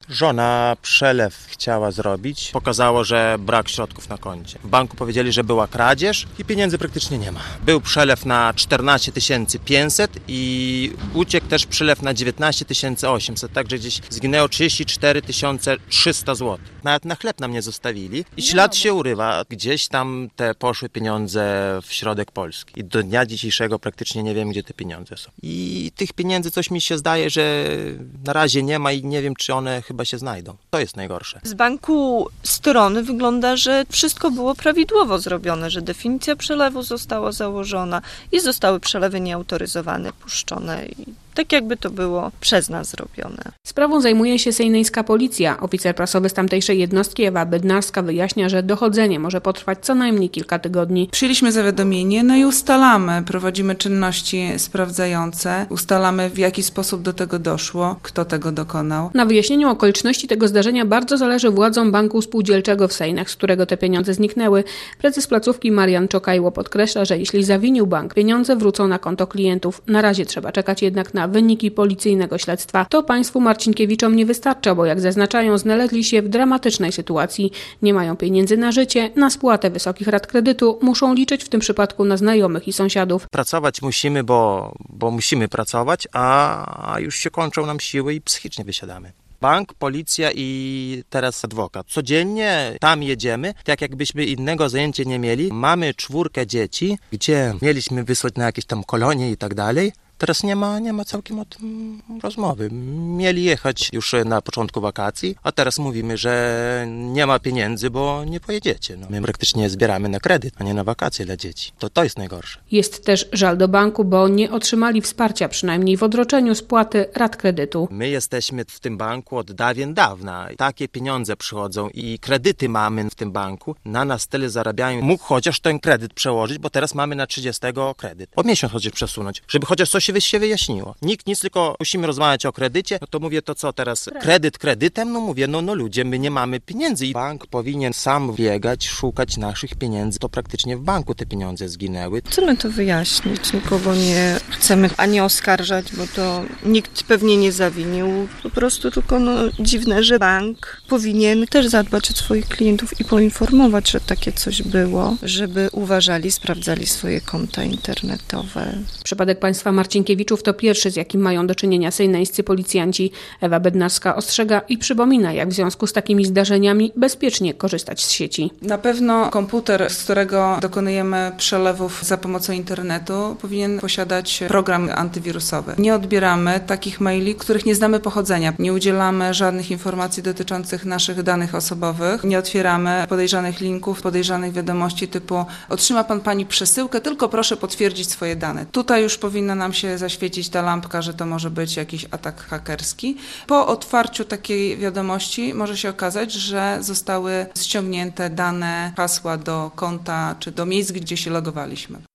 Żona przelew chciała zrobić. Pokazało, że brak środków na koncie. W banku powiedzieli, że była kradzież i pieniędzy praktycznie nie ma. Był przelew na 14 500 i uciekł też przelew na 19 800, także gdzieś zginęło 34 300 zł. Nawet na chleb nam nie zostawili i ślad się urywa. Gdzieś tam te poszły pieniądze w środek Polski. I do dnia dzisiejszego praktycznie nie wiem, gdzie te pieniądze są. I tych pieniędzy coś mi się zdaje, że na razie nie ma i nie wiem, czy one chyba się znajdą. To jest najgorsze. Z banku strony wygląda, że wszystko było prawidłowo zrobione, że definicja przelewu została założona i zostały przelewy nieautoryzowane, puszczone i tak jakby to było przez nas zrobione. Sprawą zajmuje się sejneńska policja. Oficer prasowy z tamtejszej jednostki Ewa Bednarska wyjaśnia, że dochodzenie może potrwać co najmniej kilka tygodni. Przyjęliśmy zawiadomienie, i ustalamy, prowadzimy czynności sprawdzające, ustalamy, w jaki sposób do tego doszło, kto tego dokonał. Na wyjaśnieniu okoliczności tego zdarzenia bardzo zależy władzom Banku Spółdzielczego w Sejnach, z którego te pieniądze zniknęły. Prezes placówki Marian Czokajło podkreśla, że jeśli zawinił bank, pieniądze wrócą na konto klientów. Na razie trzeba czekać jednak na wyniki policyjnego śledztwa. To państwu Marcinkiewiczom nie wystarcza, bo jak zaznaczają, znaleźli się w dramatycznej sytuacji. Nie mają pieniędzy na życie, na spłatę wysokich rat kredytu, muszą liczyć w tym przypadku na znajomych i sąsiadów. Pracować musimy, bo musimy pracować, a już się kończą nam siły i psychicznie wysiadamy. Bank, policja i teraz adwokat. Codziennie tam jedziemy, tak jakbyśmy innego zajęcia nie mieli. Mamy 4 dzieci, gdzie mieliśmy wysłać na jakieś tam kolonie i tak dalej. Teraz nie ma całkiem o tym rozmowy. Mieli jechać już na początku wakacji, a teraz mówimy, że nie ma pieniędzy, bo nie pojedziecie. My praktycznie zbieramy na kredyt, a nie na wakacje dla dzieci. To jest najgorsze. Jest też żal do banku, bo nie otrzymali wsparcia, przynajmniej w odroczeniu spłaty rat kredytu. My jesteśmy w tym banku od dawna. Takie pieniądze przychodzą i kredyty mamy w tym banku. Na nas tyle zarabiają. Mógł chociaż ten kredyt przełożyć, bo teraz mamy na 30 kredyt. O miesiąc chociaż przesunąć, żeby chociaż coś się wyjaśniło. Nikt nic, tylko musimy rozmawiać o kredycie. To mówię, to co teraz? Kredyt kredytem? Mówię, ludzie, my nie mamy pieniędzy. I bank powinien sam biegać, szukać naszych pieniędzy. To praktycznie w banku te pieniądze zginęły. Chcemy to wyjaśnić. Nikogo nie chcemy ani oskarżać, bo to nikt pewnie nie zawinił. Po prostu tylko dziwne, że bank powinien też zadbać o swoich klientów i poinformować, że takie coś było, żeby uważali, sprawdzali swoje konta internetowe. Przypadek państwa Marcinkiewicz to pierwszy, z jakim mają do czynienia sejneńscy policjanci. Ewa Bednarska ostrzega i przypomina, jak w związku z takimi zdarzeniami bezpiecznie korzystać z sieci. Na pewno komputer, z którego dokonujemy przelewów za pomocą internetu, powinien posiadać program antywirusowy. Nie odbieramy takich maili, których nie znamy pochodzenia. Nie udzielamy żadnych informacji dotyczących naszych danych osobowych. Nie otwieramy podejrzanych linków, podejrzanych wiadomości typu otrzyma pani przesyłkę, tylko proszę potwierdzić swoje dane. Tutaj już powinna nam się zaświecić ta lampka, że to może być jakiś atak hakerski. Po otwarciu takiej wiadomości może się okazać, że zostały ściągnięte dane, hasła do konta czy do miejsc, gdzie się logowaliśmy.